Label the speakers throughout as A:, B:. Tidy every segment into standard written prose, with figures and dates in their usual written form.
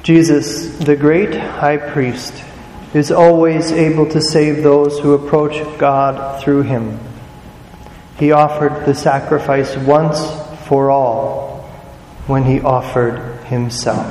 A: Jesus, the great high priest, is always able to save those who approach God through him. He offered the sacrifice once for all when he offered himself.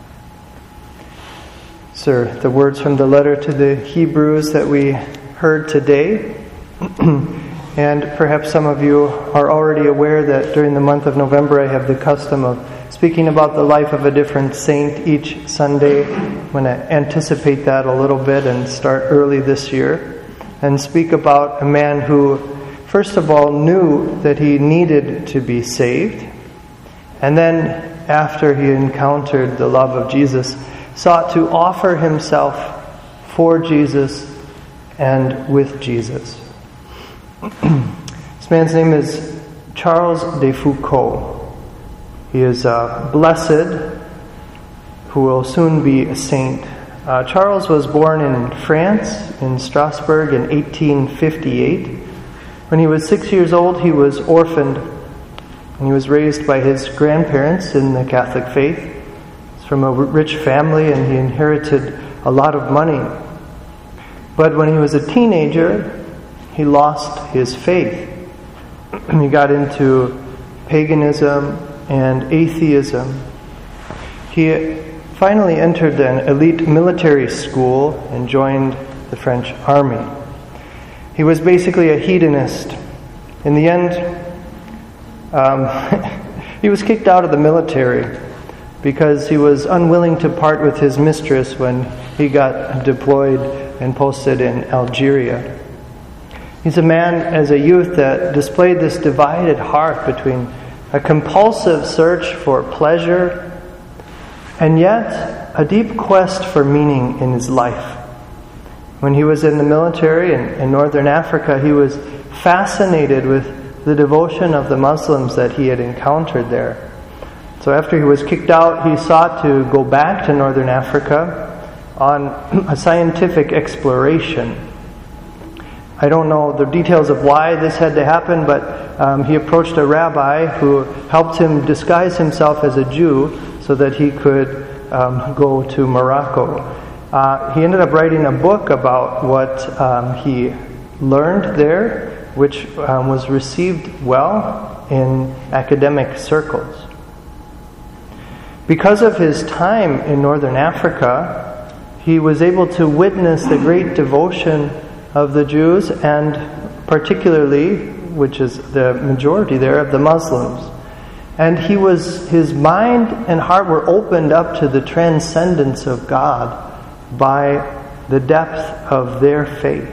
A: Sir, the words from the letter to the Hebrews that we heard today, and perhaps some of you are already aware that during the month of November I have the custom of speaking about the life of a different saint each Sunday. I'm going to anticipate that a little bit and start early this year and speak about a man who, first of all, knew that he needed to be saved, and then, after he encountered the love of Jesus, sought to offer himself for Jesus and with Jesus. This man's name is Charles de Foucauld. He is a blessed who will soon be a saint. Charles was born in France, in Strasbourg, in 1858. When he was 6 years old, he was orphaned, and he was raised by his grandparents in the Catholic faith. He's from a rich family, and he inherited a lot of money. But when he was a teenager, he lost his faith. He got into paganism and atheism. He finally entered an elite military school and joined the French army. He was basically a hedonist. In the end, he was kicked out of the military because he was unwilling to part with his mistress when he got deployed and posted in Algeria. He's a man, as a youth, that displayed this divided heart between a compulsive search for pleasure and yet a deep quest for meaning in his life. When he was in the military in northern Africa, he was fascinated with the devotion of the Muslims that he had encountered there. So after he was kicked out, he sought to go back to northern Africa on a scientific exploration. I don't know the details of why this had to happen, but he approached a rabbi who helped him disguise himself as a Jew so that he could go to Morocco. He ended up writing a book about what he learned there, which was received well in academic circles. Because of his time in northern Africa, he was able to witness the great devotion of the Jews, and particularly, which is the majority there, of the Muslims. And his mind and heart were opened up to the transcendence of God by the depth of their faith.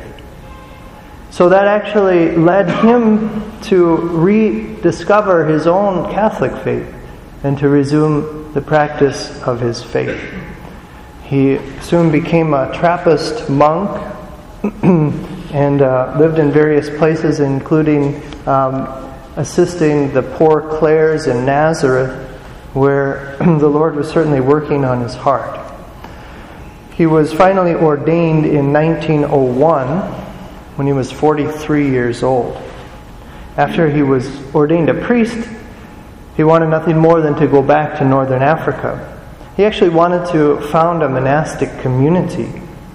A: So that actually led him to rediscover his own Catholic faith and to resume the practice of his faith. He soon became a Trappist monk and lived in various places, including assisting the poor Clares in Nazareth, where the Lord was certainly working on his heart. He was finally ordained in 1901 when he was 43 years old. After he was ordained a priest, he wanted nothing more than to go back to northern Africa. He actually wanted to found a monastic community,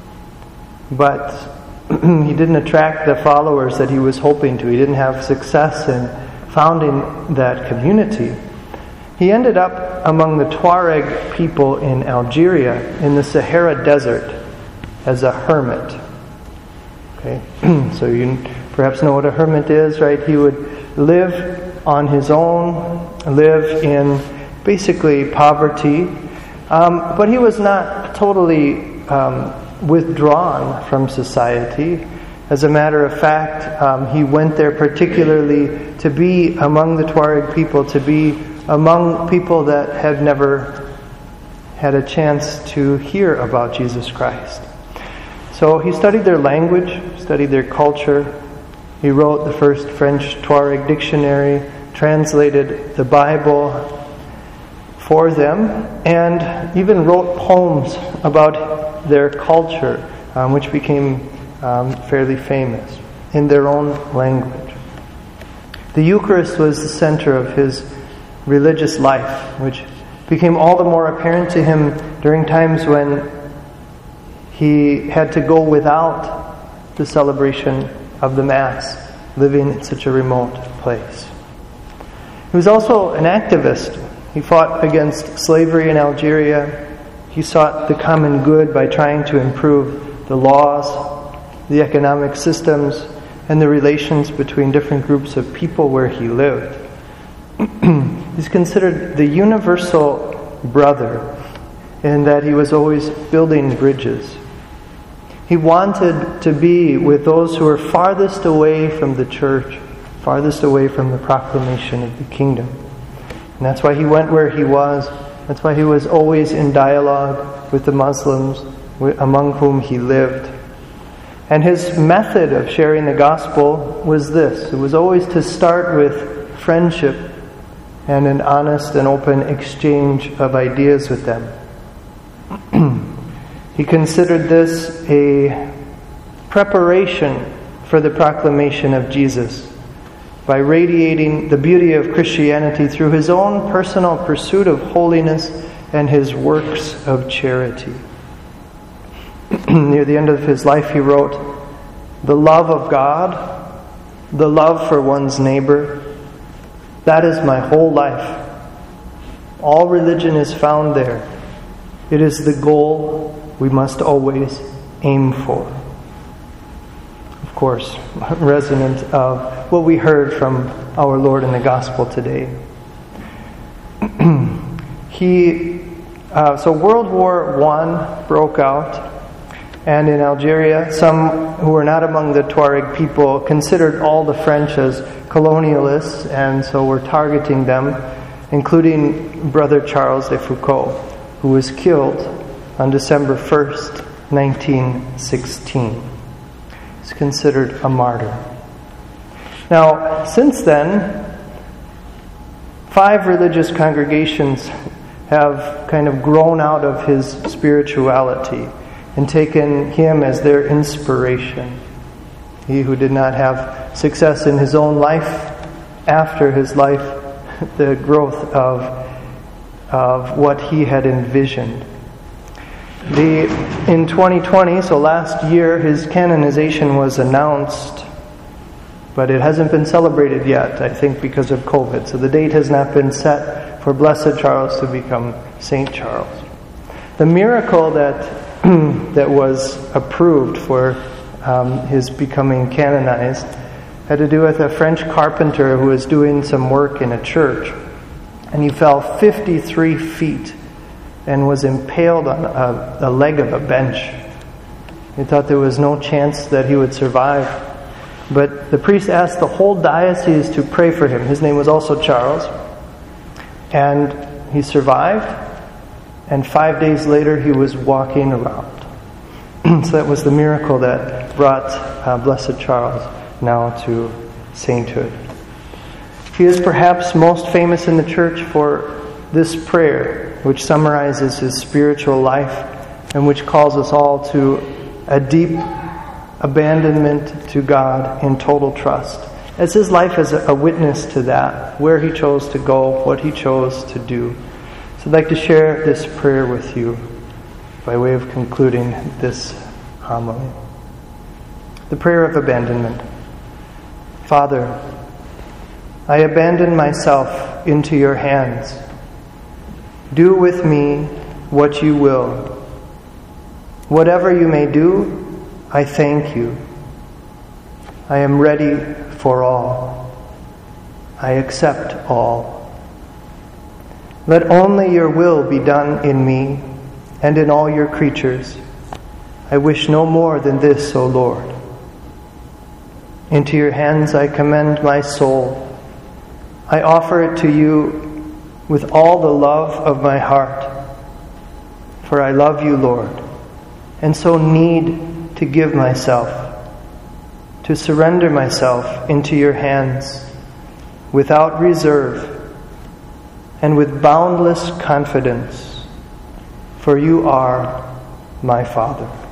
A: but he didn't attract the followers that he was hoping to. He didn't have success in founding that community. He ended up among the Tuareg people in Algeria in the Sahara Desert as a hermit. Okay, so you perhaps know what a hermit is, right? He would live on his own, live in basically poverty, but he was not totally withdrawn from society. As a matter of fact, he went there particularly to be among the Tuareg people, to be among people that had never had a chance to hear about Jesus Christ. So he studied their language, studied their culture. He wrote the first French Tuareg dictionary, translated the Bible for them, and even wrote poems about their culture, which became fairly famous in their own language. The Eucharist was the center of his religious life, which became all the more apparent to him during times when he had to go without the celebration of the Mass, living in such a remote place. He was also an activist. He fought against slavery in Algeria. He sought the common good by trying to improve the laws, the economic systems, and the relations between different groups of people where he lived. He's considered the universal brother in that he was always building bridges. He wanted to be with those who were farthest away from the church, farthest away from the proclamation of the kingdom. And that's why he went where he was. That's why he was always in dialogue with the Muslims among whom he lived. And his method of sharing the gospel was this. It was always to start with friendship and an honest and open exchange of ideas with them. He considered this a preparation for the proclamation of Jesus by radiating the beauty of Christianity through his own personal pursuit of holiness and his works of charity. Near the end of his life he wrote, "The love of God, the love for one's neighbor, that is my whole life. All religion is found there. It is the goal we must always aim for." Of course, resonant of what we heard from our Lord in the Gospel today. So World War I broke out, and in Algeria, some who were not among the Tuareg people considered all the French as colonialists, and so were targeting them, including Brother Charles de Foucauld, who was killed on December 1st, 1916. He's considered a martyr. Now, since then, 5 religious congregations have kind of grown out of his spirituality and taken him as their inspiration. He who did not have success in his own life, after his life, the growth of what he had envisioned. In 2020, so last year, his canonization was announced, but it hasn't been celebrated yet, I think because of COVID. So the date has not been set for Blessed Charles to become Saint Charles. The miracle that was approved for his becoming canonized had to do with a French carpenter who was doing some work in a church. And he fell 53 feet and was impaled on a leg of a bench. He thought there was no chance that he would survive. But the priest asked the whole diocese to pray for him. His name was also Charles. And he survived. And 5 days later he was walking around. So that was the miracle that brought Blessed Charles now to sainthood. He is perhaps most famous in the church for this prayer, which summarizes his spiritual life and which calls us all to a deep abandonment to God in total trust. As his life is a witness to that, where he chose to go, what he chose to do. So I'd like to share this prayer with you by way of concluding this homily. The prayer of abandonment. Father, I abandon myself into your hands. Do with me what you will. Whatever you may do, I thank you. I am ready for all. I accept all. Let only your will be done in me and in all your creatures. I wish no more than this, O Lord. Into your hands I commend my soul. I offer it to you with all the love of my heart. For I love you, Lord, and so need to give myself, to surrender myself into your hands without reserve and with boundless confidence, for you are my Father.